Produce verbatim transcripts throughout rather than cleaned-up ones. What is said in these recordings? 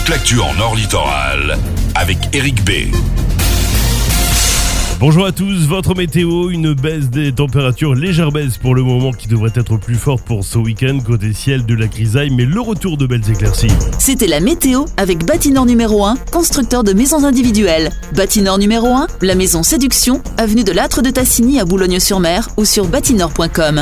toute l'actu en Nord Littoral avec Eric B. Bonjour à tous, votre météo, une baisse des températures, légère baisse pour le moment qui devrait être plus forte pour ce week-end côté ciel de la grisaille, mais le retour de belles éclaircies. C'était la météo avec Bâtinor numéro un, constructeur de maisons individuelles. Bâtinor numéro un, la maison Séduction, avenue de l'Âtre de Tassigny à Boulogne-sur-Mer ou sur bâtinor point com.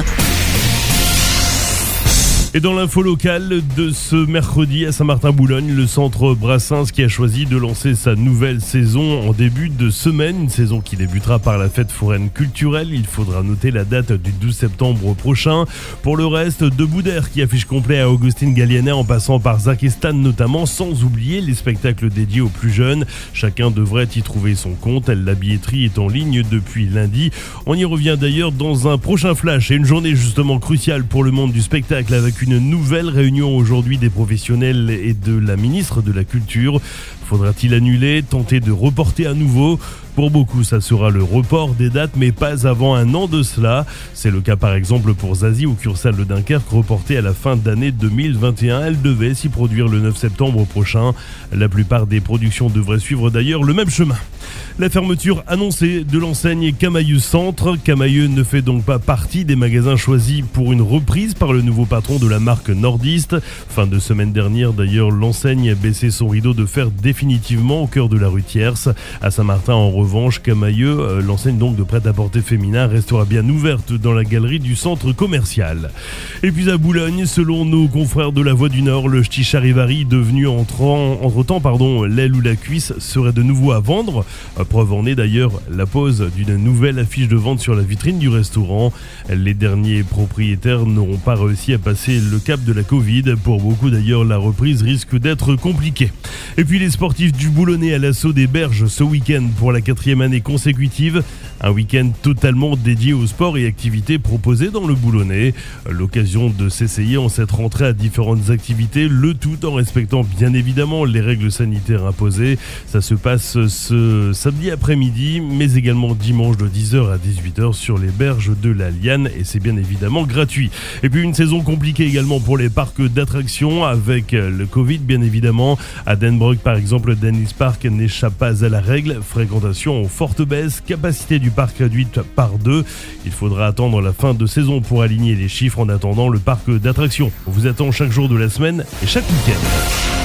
Et dans l'info locale de ce mercredi à Saint-Martin-Boulogne, le centre Brassens qui a choisi de lancer sa nouvelle saison en début de semaine, une saison qui débutera par la fête foraine culturelle. Il faudra noter la date du douze septembre prochain. Pour le reste, Debout d'air qui affiche complet à Augustine Galliennet en passant par Zakistan notamment, sans oublier les spectacles dédiés aux plus jeunes. Chacun devrait y trouver son compte. La billetterie est en ligne depuis lundi. On y revient d'ailleurs dans un prochain flash et une journée justement cruciale pour le monde du spectacle avec une Une nouvelle réunion aujourd'hui des professionnels et de la ministre de la Culture. Faudra-t-il annuler, tenter de reporter à nouveau ? Pour beaucoup, ça sera le report des dates, mais pas avant un an de cela. C'est le cas par exemple pour Zazie au Cursal de Dunkerque, reporté à la fin d'année deux mille vingt et un. Elle devait s'y produire le neuf septembre prochain. La plupart des productions devraient suivre d'ailleurs le même chemin. La fermeture annoncée de l'enseigne Camaïeu Centre. Camaïeu ne fait donc pas partie des magasins choisis pour une reprise par le nouveau patron de la marque nordiste. Fin de semaine dernière d'ailleurs, l'enseigne a baissé son rideau de fer définitivement au cœur de la rue Thiers. À Saint-Martin en revanche, Camaïeu, l'enseigne donc de prêt-à-porter féminin, restera bien ouverte dans la galerie du centre commercial. Et puis à Boulogne, selon nos confrères de la Voix du Nord, le ch'ti charivari devenu entre-temps pardon, l'aile ou la cuisse serait de nouveau à vendre. Preuve en est d'ailleurs la pose d'une nouvelle affiche de vente sur la vitrine du restaurant. Les derniers propriétaires n'auront pas réussi à passer le cap de la Covid. Pour beaucoup d'ailleurs, la reprise risque d'être compliquée. Et puis les sportifs du Boulonnais à l'assaut des Berges ce week-end pour la quatrième année consécutive. Un week-end totalement dédié au sport et activités proposées dans le Boulonnais. L'occasion de s'essayer en cette rentrée à différentes activités, le tout en respectant bien évidemment les règles sanitaires imposées. Ça se passe ce samedi après-midi, mais également dimanche de dix heures à dix-huit heures sur les berges de la Liane et c'est bien évidemment gratuit. Et puis une saison compliquée également pour les parcs d'attractions avec le Covid bien évidemment. À Denbrock par exemple, Dennis Park n'échappe pas à la règle. Fréquentation en forte baisse, capacité du parc réduite par deux. Il faudra attendre la fin de saison pour aligner les chiffres. En attendant, le parc d'attractions vous attend chaque jour de la semaine et chaque week-end.